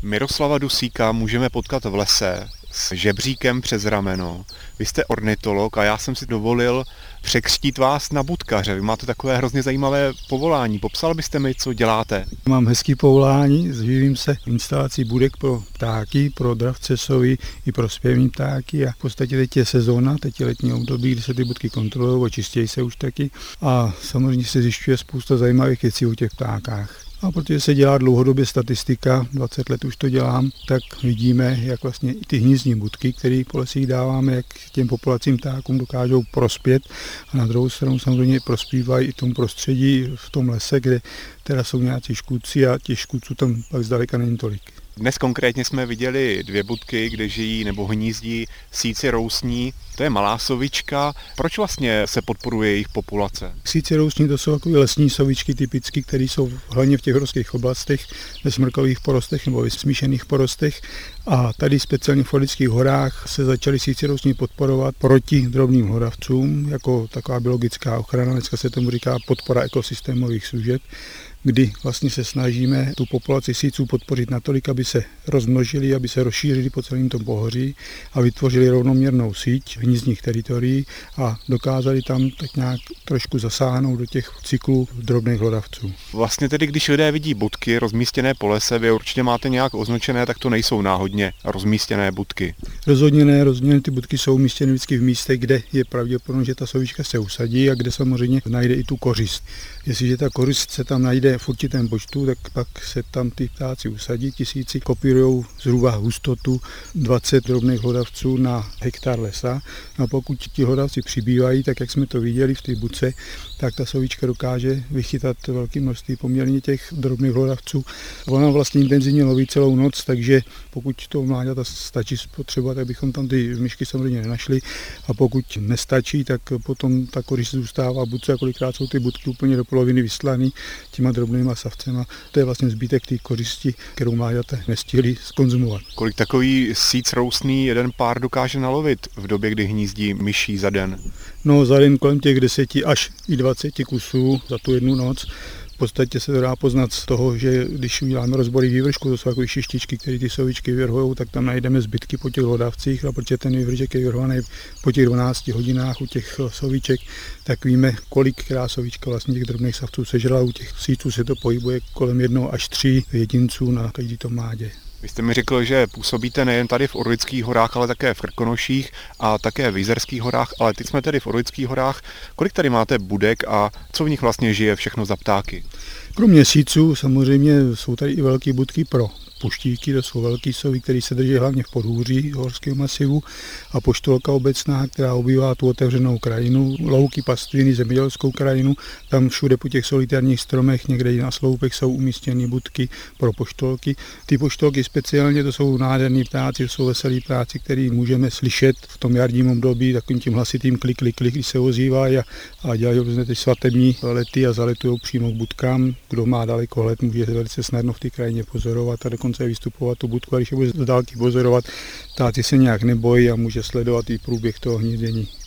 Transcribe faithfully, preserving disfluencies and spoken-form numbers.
Miroslava Dusíka můžeme potkat v lese s žebříkem přes rameno. Vy jste ornitolog a já jsem si dovolil překřtít vás na budkaře. Vy máte takové hrozně zajímavé povolání. Popsal byste mi, co děláte? Mám hezký povolání, živím se instalací budek pro ptáky, pro dravce sovy i pro zpěvní ptáky a v podstatě teď je sezóna, teď je letní období, kdy se ty budky kontrolují, očistějí se už taky a samozřejmě se zjišťuje spousta zajímavých věcí o těch ptákách. A protože se dělá dlouhodobě statistika, dvacet let už to dělám, tak vidíme, jak vlastně i ty hnízdní budky, které po lesích dáváme, jak těm populacím ptákům dokážou prospět. A na druhou stranu samozřejmě prospívají i tomu prostředí v tom lese, kde teda jsou nějací škůdci a těch škůdců tam pak zdaleka není tolik. Dnes konkrétně jsme viděli dvě budky, kde žijí nebo hnízdí síci rousní. To je malá sovička. Proč vlastně se podporuje jejich populace? Síci rousní to jsou takové lesní sovičky typicky, které jsou hlavně v těch horských oblastech, ve smrkových porostech nebo ve smíšených porostech. A tady speciálně v Orlických horách se začaly síci rousní podporovat proti drobným hlodavcům, jako taková biologická ochrana, dneska se tomu říká podpora ekosystémových služeb, kdy vlastně se snažíme tu populaci síců podpořit natolik, aby se rozmnožili, aby se rozšířili po celém tom pohoří a vytvořili rovnoměrnou síť hnízdních teritorií a dokázali tam tak nějak trošku zasáhnout do těch cyklů drobných hlodavců. Vlastně tedy, když lidé vidí budky rozmístěné po lese, vy určitě máte nějak označené, tak to nejsou náhodně rozmístěné budky. Rozhodně ne, rozhodně ty budky jsou umístěny vždycky v místech, kde je pravděpodobné, že ta sovička se usadí a kde samozřejmě najde i tu kořist. Jestliže ta kořist se tam najde v určitém počtu, tak pak se tam ty ptáci usadí. Tisíci kopírují zhruba hustotu dvacet drobných hlodavců na hektar lesa. A pokud ti hlodavci přibývají, tak jak jsme to viděli v té budce, tak ta sovička dokáže vychytat velké množství poměrně těch drobných hlodavců. Ona vlastně intenzivně loví celou noc, takže pokud to mláďata stačí spotřebovat, tak bychom tam ty myšky samozřejmě nenašli. A pokud nestačí, tak potom ta kořist zůstává budce a kolikrát jsou ty budky úplně do poloviny vyslaný těma drobnýma savcema. To je vlastně zbytek té kořisti, kterou mláďata nestihli zkonzumovat. Kolik takový síc rousný jeden pár dokáže nalovit v době, kdy hnízdí myší za den? No za den kolem těch deseti až i dvaceti kusů za tu jednu noc. V podstatě se to dá poznat z toho, že když uděláme rozbory vývršku, to jsou takové šištičky, které ty sovičky vyvrhují, tak tam najdeme zbytky po těch hlodavcích a protože ten vývrček je vyvrhovaný po těch dvanácti hodinách u těch soviček, tak víme, kolik která sovička vlastně těch drobných savců sežrala. U těch síců se to pohybuje kolem jednoho až tří jedinců na každý to mládě. Vy jste mi řekl, že působíte nejen tady v Orlických horách, ale také v Krkonoších a také v Jizerských horách, ale teď jsme tedy v Orlických horách. Kolik tady máte budek a co v nich vlastně žije všechno za ptáky? Kromě síců samozřejmě jsou tady i velké budky pro puštíky, to jsou velký sovy, které se drží hlavně v podhůří horského masivu a poštolka obecná, která obývá tu otevřenou krajinu, louky, pastviny, zemědělskou krajinu. Tam všude po těch solitárních stromech, někde i na sloupech jsou umístěny budky pro poštolky. Ty poštolky speciálně, to jsou nádherný ptáci, to jsou veselý ptáci, který můžeme slyšet v tom jarním období takovým tím hlasitým klik, klik, klik, když se ozývají a, a dělají různé ty svatební lety a zaletují přímo k budkám. Kdo má dalekohled, může velice snadno v té krajině pozorovat a dokonce vystupovat tu budku, a když je bude z dálky pozorovat, ptáci se nějak nebojí a může sledovat i průběh toho hnízdění.